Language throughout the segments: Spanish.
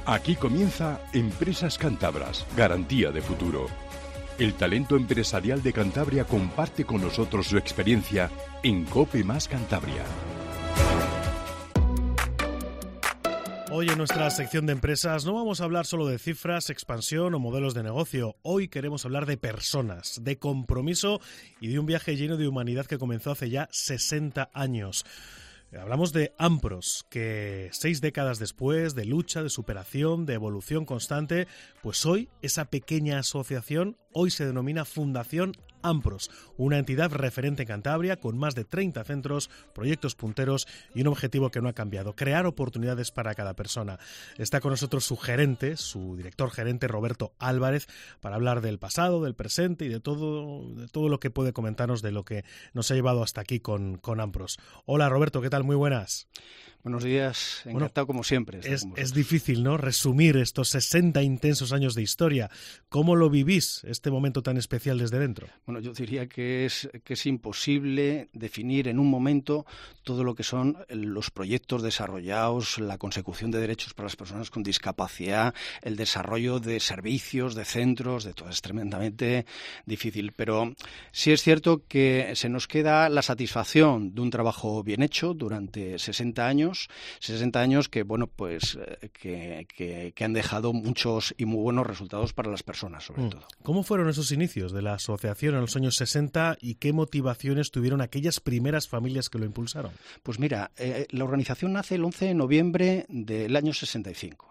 Aquí comienza Empresas Cántabras, garantía de futuro. El talento empresarial de Cantabria comparte con nosotros su experiencia en COPE Más Cantabria. Hoy en nuestra sección de empresas no vamos a hablar solo de cifras, expansión o modelos de negocio. Hoy queremos hablar de personas, de compromiso y de un viaje lleno de humanidad que comenzó hace ya 60 años. Hablamos de Ampros, que 6 décadas después de lucha, de superación, de evolución constante, pues hoy esa pequeña asociación hoy se denomina Fundación Ampros, una entidad referente en Cantabria con más de 30 centros, proyectos punteros y un objetivo que no ha cambiado: crear oportunidades para cada persona. Está con nosotros su gerente, su director gerente, Roberto Álvarez, para hablar del pasado, del presente y de todo lo que puede comentarnos de lo que nos ha llevado hasta aquí con Ampros. Hola Roberto, ¿qué tal? Muy buenas. Buenos días, encantado como siempre. Es difícil, ¿no?, resumir estos 60 intensos años de historia. ¿Cómo lo vivís, este momento tan especial desde dentro? Bueno, yo diría que es imposible definir en un momento todo lo que son los proyectos desarrollados, la consecución de derechos para las personas con discapacidad, el desarrollo de servicios, de centros, de todo. Es tremendamente difícil, pero sí es cierto que se nos queda la satisfacción de un trabajo bien hecho durante 60 años que, bueno, pues que han dejado muchos y muy buenos resultados para las personas, sobre todo. ¿Cómo fueron esos inicios de la asociación en los años 60 y qué motivaciones tuvieron aquellas primeras familias que lo impulsaron? Pues mira, la organización nace el 11 de noviembre del año 65.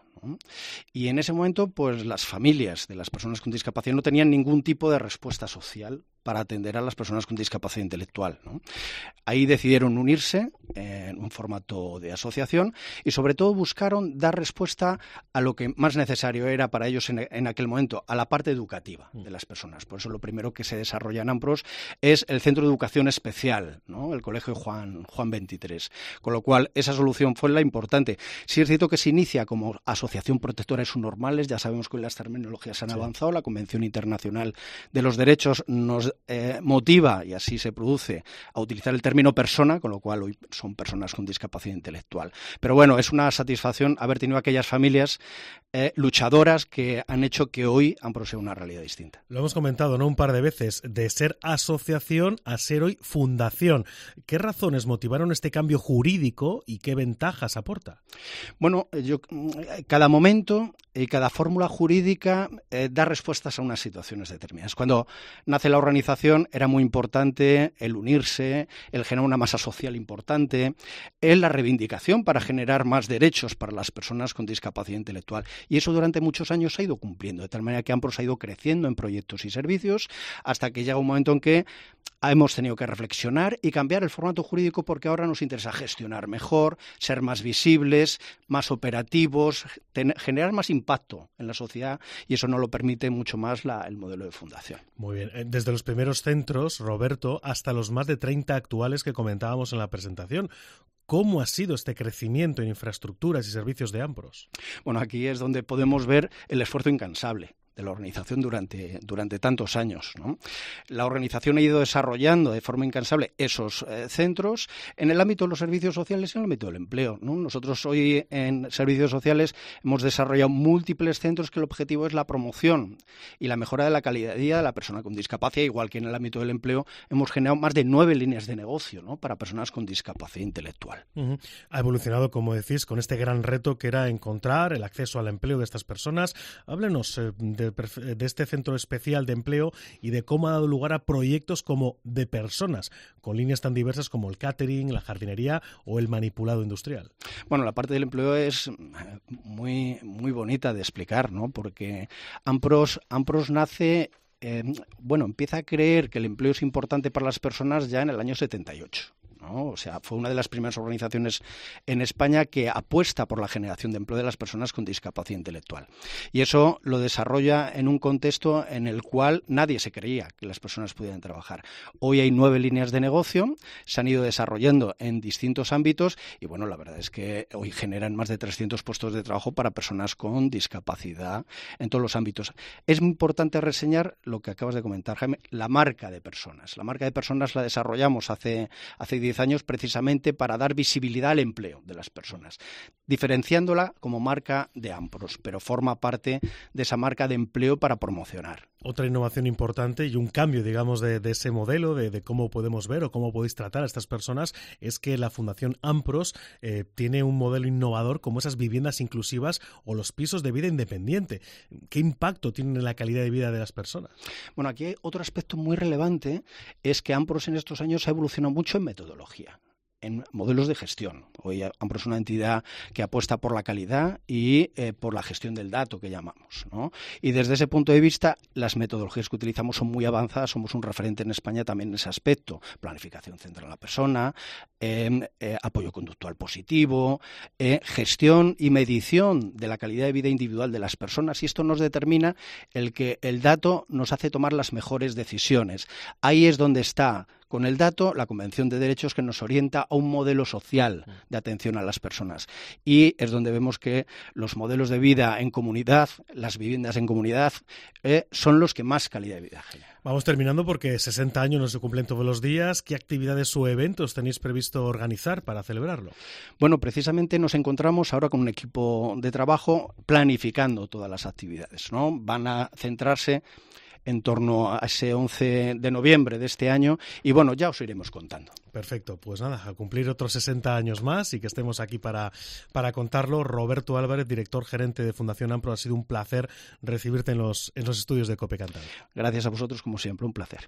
Y en ese momento, pues las familias de las personas con discapacidad no tenían ningún tipo de respuesta social para atender a las personas con discapacidad intelectual, ¿no? Ahí decidieron unirse en un formato de asociación y sobre todo buscaron dar respuesta a lo que más necesario era para ellos en aquel momento, a la parte educativa de las personas. Por eso lo primero que se desarrolla en Ampros es el Centro de Educación Especial, ¿no?, el Colegio Juan 23. Con lo cual, esa solución fue la importante. Sí es cierto que se inicia como asociación protectora de subnormales. Ya sabemos que hoy las terminologías han avanzado. La Convención Internacional de los Derechos nos motiva, y así se produce, a utilizar el término persona, con lo cual hoy son personas con discapacidad intelectual. Pero bueno, es una satisfacción haber tenido aquellas familias luchadoras que han hecho que hoy Ampros sea una realidad distinta. Lo hemos comentado, ¿no?, un par de veces, de ser asociación a ser hoy fundación. ¿Qué razones motivaron este cambio jurídico y qué ventajas aporta? Bueno, cada momento y cada fórmula jurídica da respuestas a unas situaciones determinadas. Cuando nace la organización era muy importante el unirse, el generar una masa social importante, la reivindicación para generar más derechos para las personas con discapacidad intelectual. Y eso durante muchos años se ha ido cumpliendo, de tal manera que Ampros ha ido creciendo en proyectos y servicios hasta que llega un momento en que hemos tenido que reflexionar y cambiar el formato jurídico, porque ahora nos interesa gestionar mejor, ser más visibles, más operativos, generar más impacto en la sociedad, y eso nos lo permite mucho más el modelo de fundación. Muy bien. Desde los primeros centros, Roberto, hasta los más de 30 actuales que comentábamos en la presentación. ¿Cómo ha sido este crecimiento en infraestructuras y servicios de Ampros? Bueno, aquí es donde podemos ver el esfuerzo incansable de la organización durante tantos años, ¿no? La organización ha ido desarrollando de forma incansable esos centros en el ámbito de los servicios sociales y en el ámbito del empleo, ¿no? Nosotros hoy en servicios sociales hemos desarrollado múltiples centros que el objetivo es la promoción y la mejora de la calidad de vida de la persona con discapacidad, igual que en el ámbito del empleo hemos generado más de 9 líneas de negocio, ¿no?, para personas con discapacidad intelectual. Ha evolucionado, como decís, con este gran reto que era encontrar el acceso al empleo de estas personas. Háblenos de este centro especial de empleo y de cómo ha dado lugar a proyectos como de personas, con líneas tan diversas como el catering, la jardinería o el manipulado industrial. Bueno, la parte del empleo es muy, muy bonita de explicar, ¿no?, porque Ampros nace, empieza a creer que el empleo es importante para las personas ya en el año 78. ¿no? O sea, fue una de las primeras organizaciones en España que apuesta por la generación de empleo de las personas con discapacidad intelectual. Y eso lo desarrolla en un contexto en el cual nadie se creía que las personas pudieran trabajar. Hoy hay 9 líneas de negocio, se han ido desarrollando en distintos ámbitos y, bueno, la verdad es que hoy generan más de 300 puestos de trabajo para personas con discapacidad en todos los ámbitos. Es muy importante reseñar lo que acabas de comentar, Jaime, la marca de personas. La marca de personas la desarrollamos hace 10 10 años precisamente para dar visibilidad al empleo de las personas, diferenciándola como marca de Ampros, pero forma parte de esa marca de empleo para promocionar. Otra innovación importante y un cambio, digamos, de ese modelo, de cómo podemos ver o cómo podéis tratar a estas personas, es que la Fundación Ampros tiene un modelo innovador como esas viviendas inclusivas o los pisos de vida independiente. ¿Qué impacto tienen en la calidad de vida de las personas? Bueno, aquí hay otro aspecto muy relevante, es que Ampros en estos años ha evolucionado mucho en metodología, en modelos de gestión. Hoy Ampros es una entidad que apuesta por la calidad y por la gestión del dato que llamamos, ¿no? Y desde ese punto de vista, las metodologías que utilizamos son muy avanzadas, somos un referente en España también en ese aspecto. Planificación centrada en la persona, apoyo conductual positivo, gestión y medición de la calidad de vida individual de las personas, y esto nos determina el que el dato nos hace tomar las mejores decisiones. Ahí es donde está, con el dato, la Convención de Derechos que nos orienta a un modelo social de atención a las personas. Y es donde vemos que los modelos de vida en comunidad, las viviendas en comunidad, son los que más calidad de vida generan. Vamos terminando porque 60 años no se cumplen todos los días. ¿Qué actividades o eventos tenéis previsto organizar para celebrarlo? Bueno, precisamente nos encontramos ahora con un equipo de trabajo planificando todas las actividades, ¿no? Van a centrarse en torno a ese 11 de noviembre de este año y bueno, ya os iremos contando. Perfecto, pues nada, a cumplir otros 60 años más y que estemos aquí para contarlo. Roberto Álvarez, director gerente de Fundación Ampros, ha sido un placer recibirte en los estudios de COPE Cantabria. Gracias a vosotros, como siempre, un placer.